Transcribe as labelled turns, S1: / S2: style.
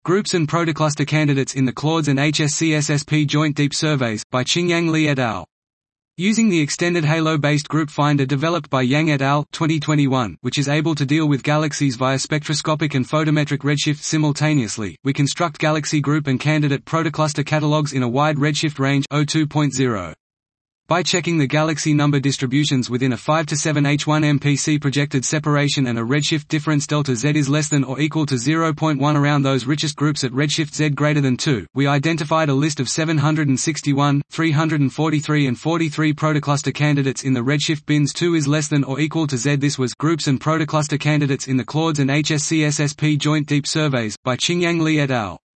S1: Groups and protocluster candidates in the Claudes and HSCSSP Joint Deep Surveys, by Qingyang Li et al. Using the extended halo-based group finder developed by Yang et al. 2021, which is able to deal with galaxies via spectroscopic and photometric redshift simultaneously, we construct galaxy group and candidate protocluster catalogs in a wide redshift range O2.0. By checking the galaxy number distributions within a 5 to 7 H1 MPC projected separation and a redshift difference delta Z is less than or equal to 0.1 around those richest groups at redshift Z greater than 2, we identified a list of 761, 343 and 43 protocluster candidates in the redshift bins 2 is less than or equal to Z. This was Groups and Protocluster Candidates in the Claudes and HSCSSP Joint Deep Surveys, by Qingyang Li et al.